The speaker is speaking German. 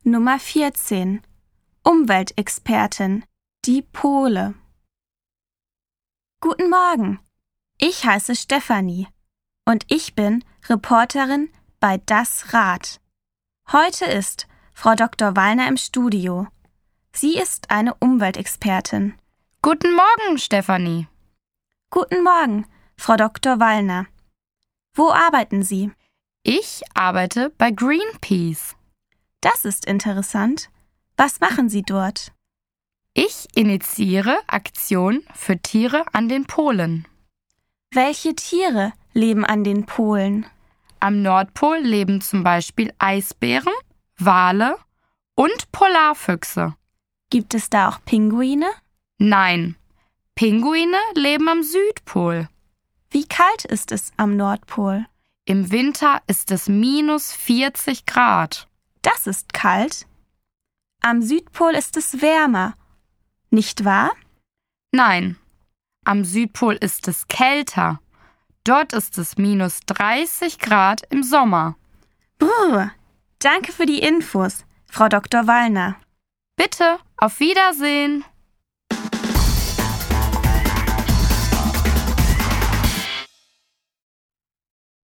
Nummer 14. Umweltexpertin, die Pole. Guten Morgen, ich heiße Stefanie und ich bin Reporterin bei Das Rad. Heute ist Frau Dr. Wallner im Studio. Sie ist eine Umweltexpertin. Guten Morgen, Stefanie. Guten Morgen, Frau Dr. Wallner. Wo arbeiten Sie? Ich arbeite bei Greenpeace. Das ist interessant. Was machen Sie dort? Ich initiiere Aktionen für Tiere an den Polen. Welche Tiere leben an den Polen? Am Nordpol leben zum Beispiel Eisbären, Wale und Polarfüchse. Gibt es da auch Pinguine? Nein, Pinguine leben am Südpol. Wie kalt ist es am Nordpol? Im Winter ist es -40 Grad. Das ist kalt. Am Südpol ist es wärmer, nicht wahr? Nein, am Südpol ist es kälter. Dort ist es -30 Grad im Sommer. Brr, danke für die Infos, Frau Dr. Wallner. Bitte, auf Wiedersehen.